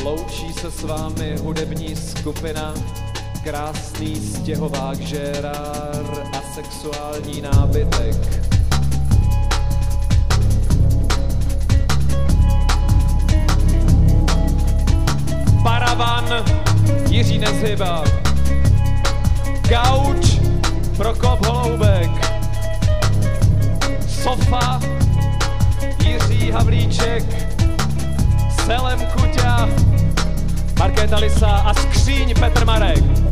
Loučí se s vámi hudební skupina Krásný stěhovák Gérard a sexuální nábytek. Paravan Jiří Nezhyba. Gauč Prokop Holoubek. Sofa Jiří Havlíček. Selem Kuťa, Markéta Lisa a skříň Petr Marek.